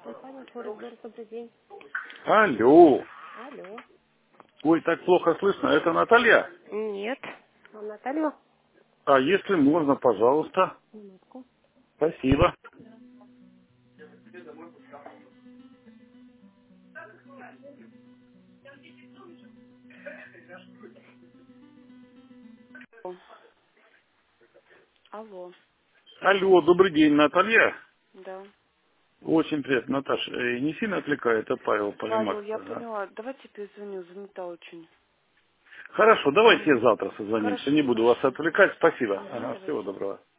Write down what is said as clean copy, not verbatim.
Компания Форекс, добрый день. Алло. Алло. Ой, так плохо слышно. Это Наталья? Нет. А Наталья? А если можно, пожалуйста. Минутку. Спасибо. О, алло. Алло, добрый день, Наталья. Да. Очень приятно, Наташа. Не сильно отвлекает, это Павел Павел, Полимарк. я Ага. поняла. Давайте перезвоню, занята очень. Хорошо, давайте Угу. завтра созвонимся. Не Хорошо, буду вас хорошо. отвлекать. Спасибо. Угу, Ага, всего давайте. доброго.